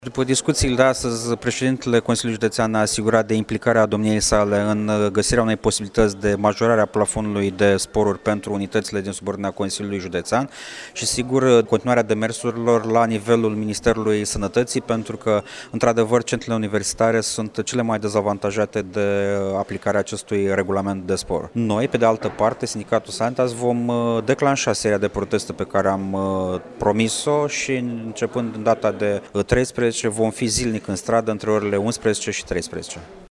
După discuțiile de astăzi, președintele Consiliului Județean a asigurat de implicarea domniei sale în găsirea unei posibilități de majorare a plafonului de sporuri pentru unitățile din subordinea Consiliului Județean și, sigur, continuarea demersurilor la nivelul Ministerului Sănătății, pentru că, într-adevăr, centrele universitare sunt cele mai dezavantajate de aplicarea acestui regulament de spor. Noi, pe de altă parte, Sindicatul Sanitas, vom declanșa seria de proteste pe care am promis-o și, începând în data de 13, vom fi zilnic în stradă între orele 11 și 13.